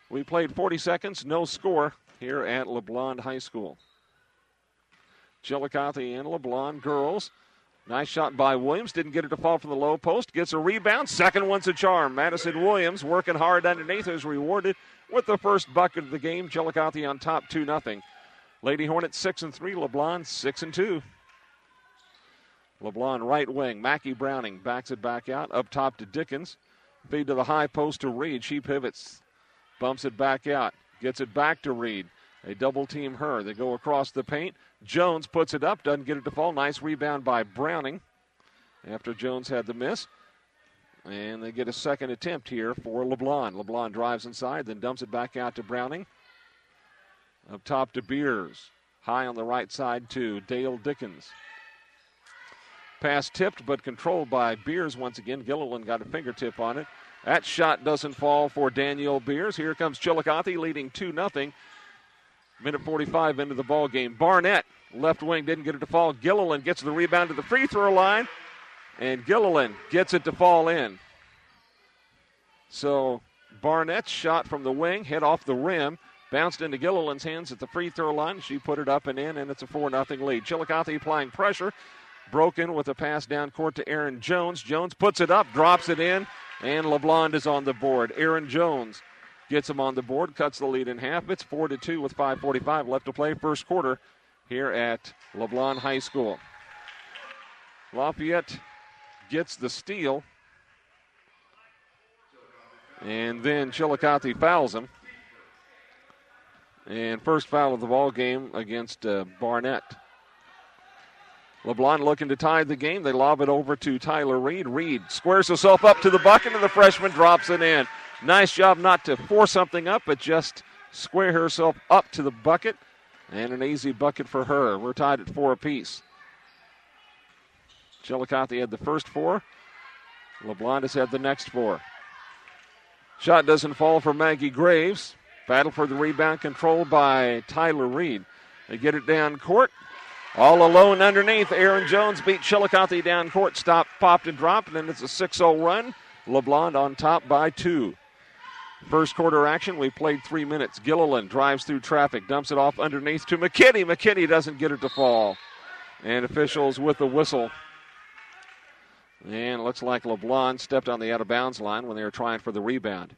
We played 40 seconds, no score here at LeBlond High School. Chillicothe and LeBlond girls. Nice shot by Williams. Didn't get it to fall from the low post. Gets a rebound. Second one's a charm. Madison Williams working hard underneath is rewarded with the first bucket of the game. Chillicothe on top 2-0. Lady Hornets 6-3. LeBlond 6-2. LeBlond right wing. Mackie Browning backs it back out. Up top to Dickens. Feed to the high post to Reed. She pivots. Bumps it back out. Gets it back to Reed. They double team her. They go across the paint. Jones puts it up. Doesn't get it to fall. Nice rebound by Browning after Jones had the miss. And they get a second attempt here for LeBlond. LeBlond drives inside, then dumps it back out to Browning. Up top to Beers. High on the right side to Dale Dickens. Pass tipped but controlled by Beers once again. Gilliland got a fingertip on it. That shot doesn't fall for Danielle Beers. Here comes Chillicothe leading 2-0. Minute 45 into the ball game. Barnett, left wing, didn't get it to fall. Gilliland gets the rebound to the free throw line, and Gilliland gets it to fall in. So Barnett's shot from the wing, hit off the rim, bounced into Gilliland's hands at the free throw line. She put it up and in, and it's a 4-0 lead. Chillicothe applying pressure. Broken with a pass down court to Aaron Jones. Jones puts it up, drops it in, and LeBlond is on the board. Aaron Jones gets him on the board, cuts the lead in half. It's 4-2 with 5:45 left to play, first quarter here at LeBlond High School. Lafayette gets the steal, and then Chillicothe fouls him. And first foul of the ball game against Barnett. LeBlond looking to tie the game. They lob it over to Tyler Reed. Reed squares herself up to the bucket, and the freshman drops it in. Nice job not to force something up, but just square herself up to the bucket. And an easy bucket for her. We're tied at 4 apiece. Chillicothe had the first 4. LeBlond has had the next 4. Shot doesn't fall for Maggie Graves. Battle for the rebound controlled by Tyler Reed. They get it down court. All alone underneath. Aaron Jones beat Chillicothe down court. Stopped, popped, and dropped. And then it's a 6-0 run. LeBlond on top by 2. First quarter action, we played 3 minutes. Gilliland drives through traffic, dumps it off underneath to McKinney. McKinney doesn't get it to fall. And officials with the whistle. And it looks like LeBlond stepped on the out-of-bounds line when they were trying for the rebound.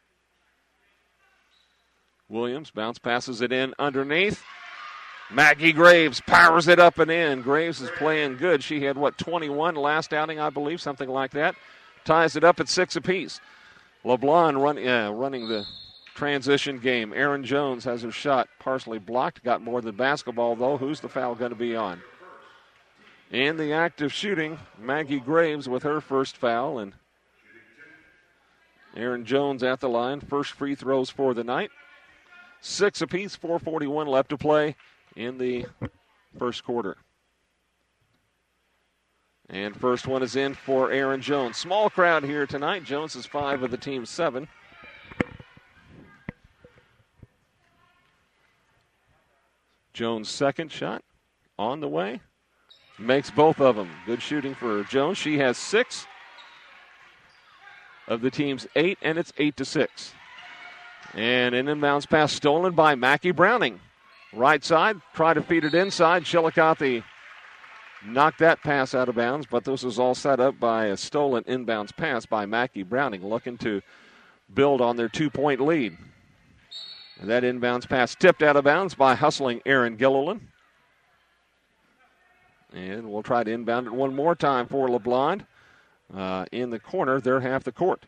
Williams bounce passes it in underneath. Maggie Graves powers it up and in. Graves is playing good. She had, 21 last outing, I believe, something like that. Ties it up at 6 apiece. LeBlond running the transition game. Aaron Jones has her shot partially blocked. Got more than basketball, though. Who's the foul going to be on? In the act of shooting, Maggie Graves with her first foul. And Aaron Jones at the line. First free throws for the night. 6 apiece, 4:41 left to play in the first quarter. And first one is in for Aaron Jones. Small crowd here tonight. Jones is 5 of the team's 7. Jones' second shot on the way. Makes both of them. Good shooting for Jones. She has 6 of the team's 8, and it's 8-6. And an inbounds pass stolen by Mackie Browning. Right side, try to feed it inside. Chillicothe knocked that pass out of bounds, but this was all set up by a stolen inbounds pass by Mackie Browning, looking to build on their 2-point lead. And that inbounds pass tipped out of bounds by hustling Aaron Gilliland. And we'll try to inbound it one more time for LeBlond. In the corner, they're half the court.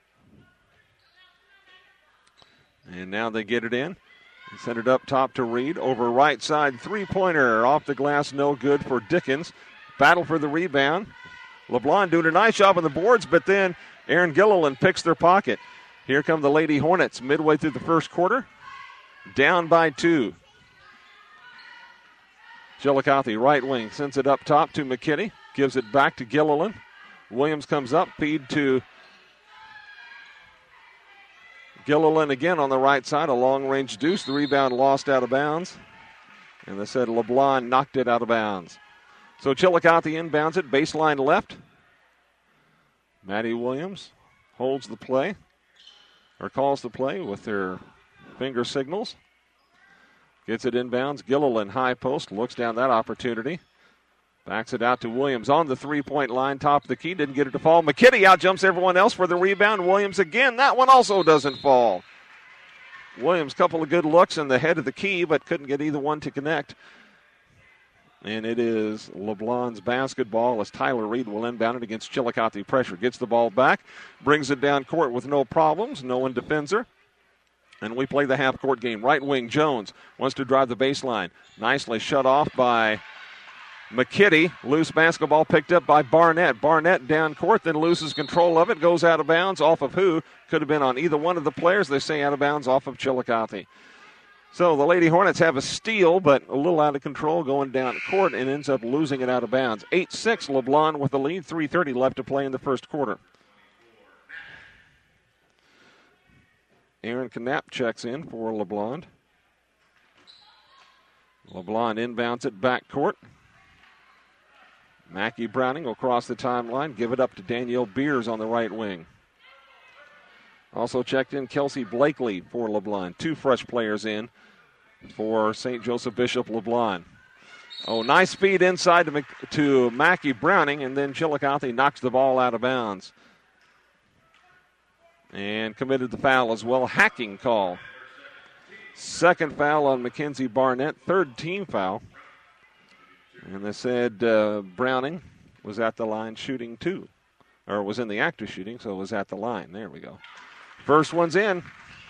And now they get it in. Send it up top to Reed. Over right side, three-pointer off the glass, no good for Dickens. Battle for the rebound. LeBlond doing a nice job on the boards, but then Aaron Gilliland picks their pocket. Here come the Lady Hornets midway through the first quarter. Down by 2. Chillicothe, right wing, sends it up top to McKinney. Gives it back to Gilliland. Williams comes up, feed to Gilliland again on the right side, a long-range deuce. The rebound lost out of bounds. And they said LeBlond knocked it out of bounds. So Chillicothe inbounds it, baseline left. Maddie Williams holds the play, or calls the play with her finger signals. Gets it inbounds. Gilliland, high post, looks down that opportunity. Backs it out to Williams on the three-point line, top of the key. Didn't get it to fall. McKitty outjumps everyone else for the rebound. Williams again. That one also doesn't fall. Williams, couple of good looks in the head of the key, but couldn't get either one to connect. And it is LeBlon's basketball as Tyler Reed will inbound it against Chillicothe pressure. Gets the ball back, brings it down court with no problems. No one defends her. And we play the half-court game. Right wing, Jones wants to drive the baseline. Nicely shut off by McKitty. Loose basketball picked up by Barnett. Barnett down court, then loses control of it. Goes out of bounds. Off of who? Could have been on either one of the players. They say out of bounds off of Chillicothe. So the Lady Hornets have a steal, but a little out of control going down court and ends up losing it out of bounds. 8-6, LeBlond with the lead. 3:30 left to play in the first quarter. Aaron Knapp checks in for LeBlond. LeBlond inbounds it back court. Mackie Browning will cross the timeline, give it up to Danielle Beers on the right wing. Also checked in Kelsey Blakely for LeBlond. Two fresh players in for St. Joseph Bishop LeBlond. Oh, nice speed inside to Mackie Browning, and then Chillicothe knocks the ball out of bounds. And committed the foul as well. Hacking call. Second foul on Mackenzie Barnett. Third team foul. And they said Browning was at the line shooting too. Or was in the act of shooting, so it was at the line. There we go. First one's in.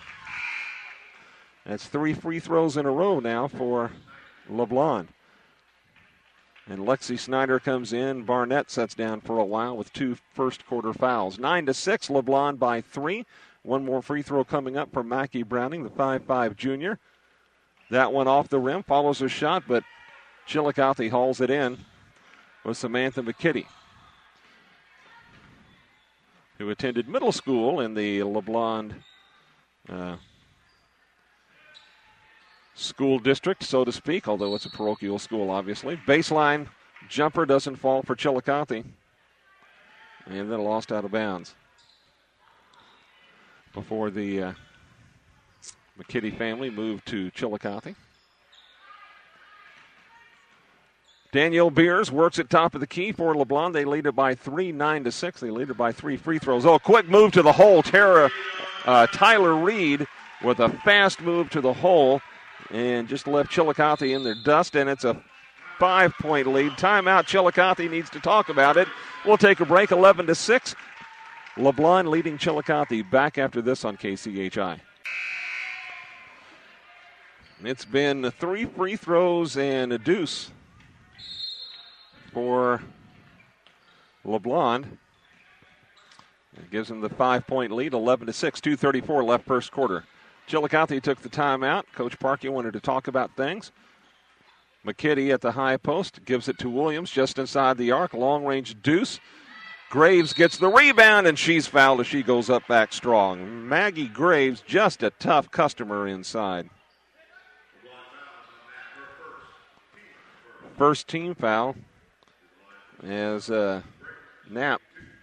That's 3 free throws in a row now for LeBlond. And Lexi Snyder comes in. Barnett sets down for a while with 2 first quarter fouls. 9-6, LeBlond by 3. One more free throw coming up for Mackie Browning, the 5'5 junior. That one off the rim, follows her shot, but Chillicothe hauls it in with Samantha McKitty, who attended middle school in the LeBlond school district, so to speak, although it's a parochial school, obviously. Baseline jumper doesn't fall for Chillicothe, and then lost out of bounds before the McKitty family moved to Chillicothe. Danielle Beers works at top of the key for LeBlond. They lead it by 3, 9-6. They lead it by 3 free throws. Oh, quick move to the hole. Tyler Reed with a fast move to the hole and just left Chillicothe in their dust, and it's a 5-point lead. Timeout. Chillicothe needs to talk about it. We'll take a break. 11-6. LeBlond leading Chillicothe. Back after this on KCHI. It's been 3 free throws and a deuce for LeBlond. It gives them the 5-point lead, 11-6, 2:34 left first quarter. Chillicothe took the timeout. Coach Parkey wanted to talk about things. McKitty at the high post gives it to Williams just inside the arc. Long-range deuce. Graves gets the rebound, and she's fouled as she goes up back strong. Maggie Graves, just a tough customer inside. First team foul as Knapp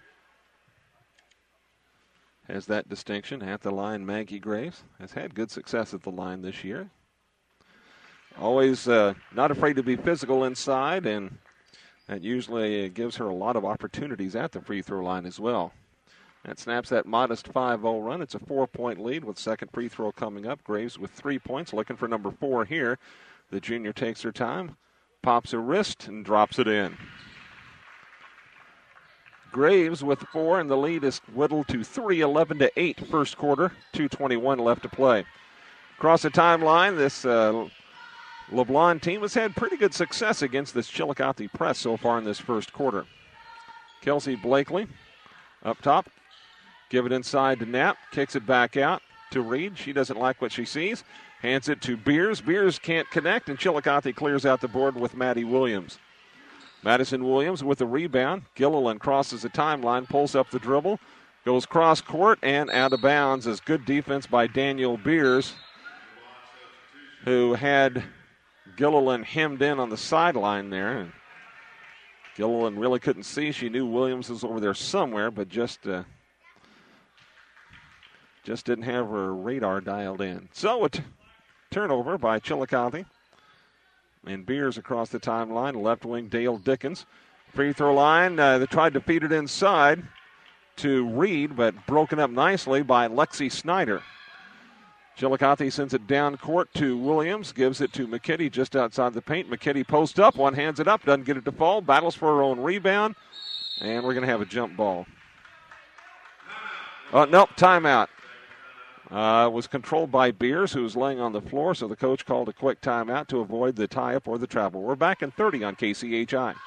has that distinction at the line. Maggie Graves has had good success at the line this year. Always not afraid to be physical inside, and that usually gives her a lot of opportunities at the free throw line as well. That snaps that modest 5-0 run. It's a 4-point lead with second free throw coming up. Graves with 3 points, looking for number 4 here. The junior takes her time, pops her wrist, and drops it in. Graves with 4, and the lead is whittled to 3, 11-8 first quarter, 2:21 left to play. Across the timeline, this LeBlond team has had pretty good success against this Chillicothe press so far in this first quarter. Kelsey Blakely up top. Give it inside to Knapp. Kicks it back out to Reed. She doesn't like what she sees. Hands it to Beers. Beers can't connect, and Chillicothe clears out the board with Maddie Williams. Madison Williams with the rebound. Gilliland crosses the timeline, pulls up the dribble, goes cross court and out of bounds as good defense by Daniel Beers, who had Gilliland hemmed in on the sideline there. And Gilliland really couldn't see. She knew Williams was over there somewhere, but just Just didn't have her radar dialed in. So a turnover by Chillicothe. And Beers across the timeline. Left wing Dale Dickens. Free throw line. They tried to feed it inside to Reed, but broken up nicely by Lexi Snyder. Chillicothe sends it down court to Williams. Gives it to McKitty just outside the paint. McKitty posts up. One hands it up. Doesn't get it to fall. Battles for her own rebound. And we're going to have a jump ball. Nope, timeout. Was controlled by Beers, who was laying on the floor, so the coach called a quick timeout to avoid the tie-up or the travel. We're back in 30 on KCHI.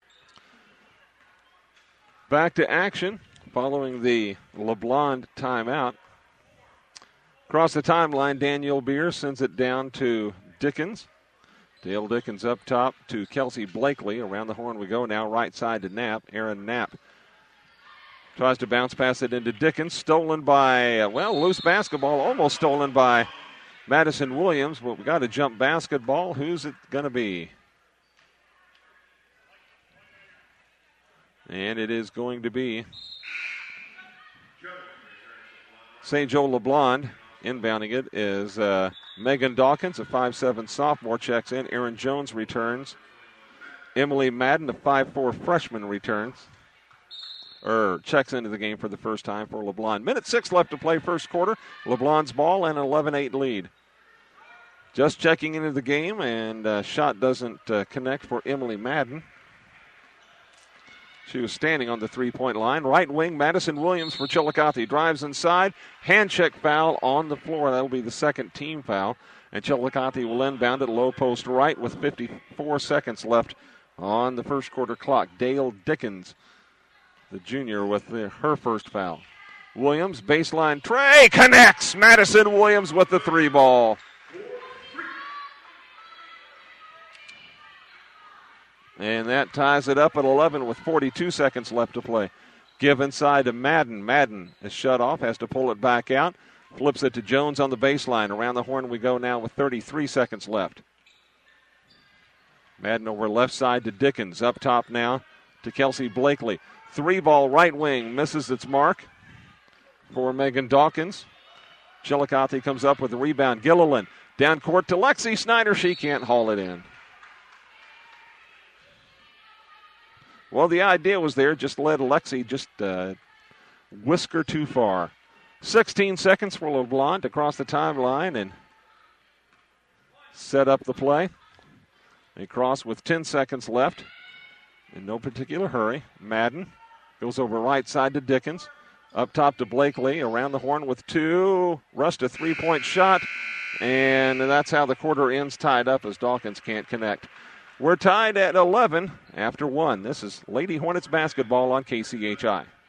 Back to action following the LeBlond timeout. Across the timeline, Danielle Beers sends it down to Dickens. Dale Dickens up top to Kelsey Blakely. Around the horn we go now, right side to Knapp. Aaron Knapp tries to bounce pass it into Dickens. Stolen by, loose basketball. Almost stolen by Madison Williams. But we got a jump basketball. Who's it going to be? And it is going to be St. Joe LeBlond. Inbounding it is Megan Dawkins, a 5'7" sophomore, checks in. Aaron Jones returns. Emily Madden, a 5'4" freshman, returns. Checks into the game for the first time for LeBlond. Minute 6 left to play first quarter. LeBlond's ball and an 11-8 lead. Just checking into the game, and shot doesn't connect for Emily Madden. She was standing on the three-point line. Right wing, Madison Williams for Chillicothe. Drives inside. Hand check foul on the floor. That'll be the second team foul. And Chillicothe will inbound it low post right with 54 seconds left on the first quarter clock. Dale Dickens, the junior, with her first foul. Williams, baseline tray, connects. Madison Williams with the three ball. And that ties it up at 11 with 42 seconds left to play. Give inside to Madden. Madden is shut off, has to pull it back out. Flips it to Jones on the baseline. Around the horn we go now with 33 seconds left. Madden over left side to Dickens. Up top now to Kelsey Blakely. Three ball right wing misses its mark for Megan Dawkins. Chillicothe comes up with the rebound. Gilliland down court to Lexi Snyder. She can't haul it in. Well, the idea was there, just let Alexi just whisker too far. 16 seconds for LeBlond to cross the timeline and set up the play. They cross with 10 seconds left. In no particular hurry. Madden goes over right side to Dickens. Up top to Blakely. Around the horn with two. Rushed a three-point shot. And that's how the quarter ends, tied up as Dawkins can't connect. We're tied at 11 after 1. This is Lady Hornets basketball on KCHI.